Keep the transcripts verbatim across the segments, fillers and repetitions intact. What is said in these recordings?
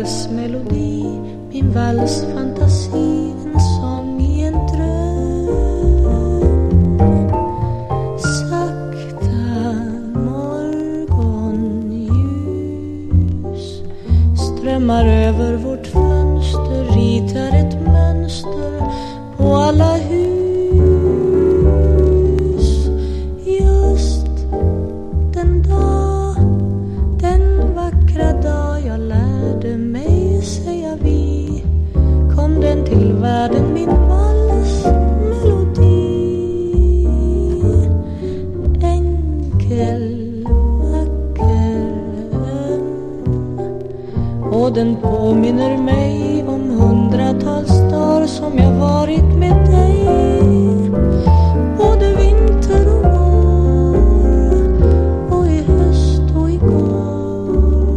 valsmelodi, min valsfantasi, en sång i en dröm. Sakta morgonljus strömmar över vårt fönster, ritar ett mönster på alla hus. Just den dag, den vackra dag jag lärde mig säga vi, kom den till världen, min valsmelodi. Enkel, vacker, och den påminner mig om hundratals dagar som jag varit med dig. Både vinter och vår, och i höst och igår.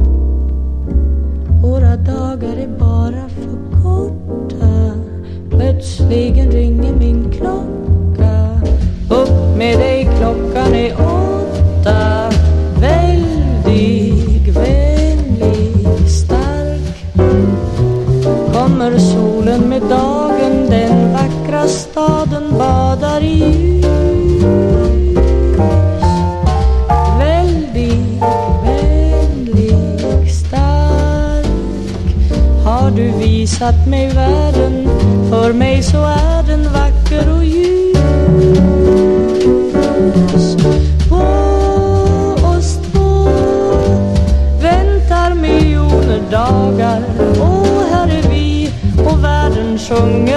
Våra dagar är bara för korta. Plötsligen ringer min klocka. Upp med dig, klockan är åtta. Väldig, vänlig, stark. Kommer solen med dagen, den vackra staden badar i ljus. Väldig, vänlig, stark. Har du visat mig världen, för mig så är den vacker och ljus. På oss två väntar miljoner dagar. Och här är vi, och världen sjunger